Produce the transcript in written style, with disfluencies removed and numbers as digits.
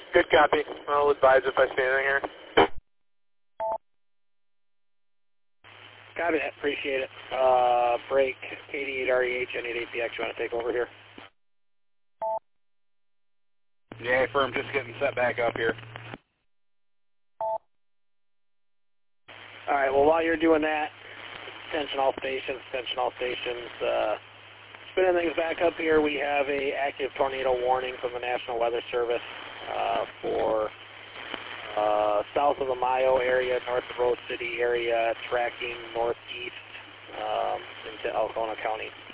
Good copy. I'll advise if I see anything here. Copy that. Appreciate it. Break KD8REH, I need APX. You want to take over here? Yeah, firm, just getting set back up here. All right, well, while you're doing that, attention all stations, spinning things back up here, we have a active tornado warning from the National Weather Service for south of the Mayo area, north of Rose City area, tracking northeast into Alcona County.